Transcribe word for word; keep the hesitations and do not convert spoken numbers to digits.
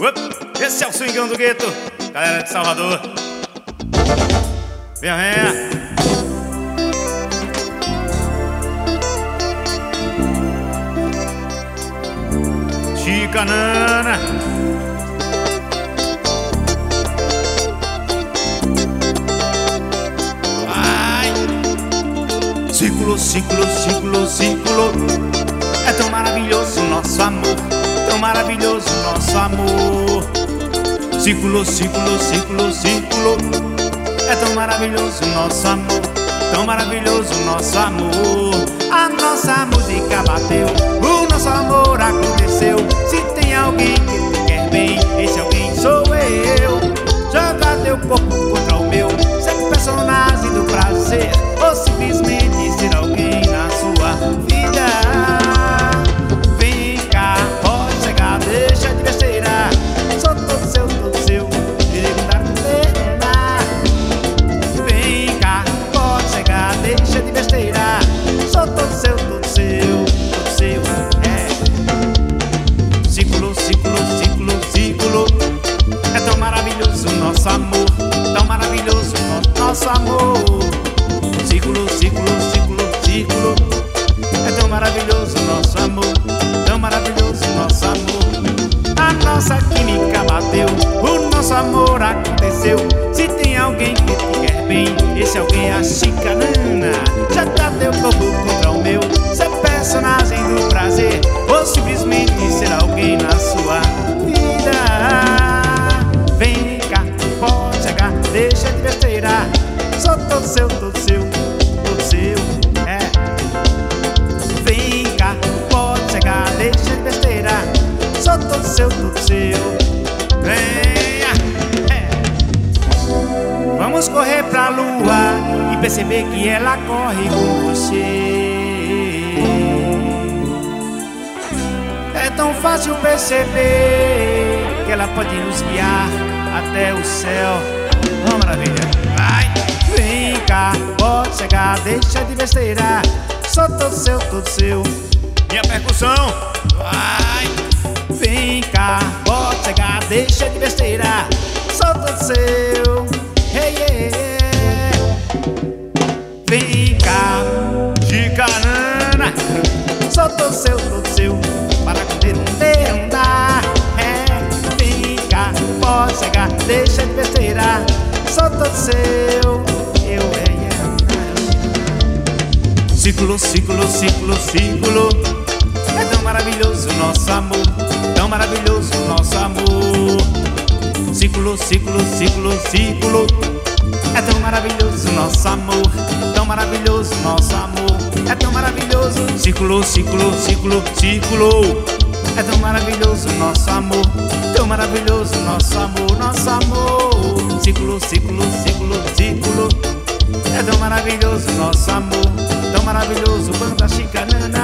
Esse é o swingão do gueto, galera de Salvador. Venha, venha. Chicanana. Vai. Ciclo, ciclo, ciclo, ciclo. É tão maravilhoso nosso amor, tão maravilhoso nosso amor. Ciclo, ciclo, ciclo, ciclo. É tão maravilhoso nosso amor, tão maravilhoso nosso amor. A nossa música bateu, o nosso amor aconteceu. Se tem alguém que te quer bem, esse alguém sou eu. Joga teu corpo contra o meu, ser personagem do prazer, ou simplesmente ser alguém na sua vida. Vem cá, pode chegar, deixa de besteira. Sou todo seu, todo seu, direito da condena. Vem cá, pode chegar, deixa de besteira. Sou todo seu, todo seu, todo seu, é. Ciclo, ciclo, ciclo, ciclo. É tão maravilhoso nosso amor, tão maravilhoso nosso amor. Ciclo, ciclo, ciclo, ciclo. É tão maravilhoso nosso amor, tão maravilhoso nosso amor. A nossa química bateu, o nosso amor aconteceu. Se tem alguém que te quer bem, esse alguém é a Chicanana. Já tá teu corpo contra o meu, ser personagem do prazer, ou simplesmente ser alguém na sua vida. Vem cá, pode chegar, deixa de besteira. Sou todo seu, todo seu, todo seu, é. Vem cá, pode chegar, deixa de besteira. Sou todo seu, todo seu, venha, é. Vamos correr pra lua e perceber que ela corre com você. É tão fácil perceber que ela pode nos guiar até o céu. Oh, maravilha, vai. Vem cá, pode chegar, deixa de besteira. Sou todo seu, todo seu. Minha percussão, vai. Vem cá, pode chegar, deixa de besteira. Sou todo seu, hey, yeah. Vem cá, Chicanana. Sou todo seu, todo seu, para poder não ter andar, é. Vem cá, pode chegar, deixa de besteira. Sou todo seu, eu é, yeah. Ciclo, ciclo, ciclo, ciclo. É tão maravilhoso nosso amor, tão maravilhoso nosso amor. Ciclo, ciclo, ciclo, ciclo. É tão maravilhoso nosso amor, tão maravilhoso nosso amor. É tão maravilhoso. Ciclo, ciclo, ciclo, ciclo. É tão maravilhoso nosso amor, tão maravilhoso nosso amor, nosso amor. Ciclo, ciclo, ciclo, ciclo. É tão maravilhoso nosso amor, tão maravilhoso. Banda Chicanana.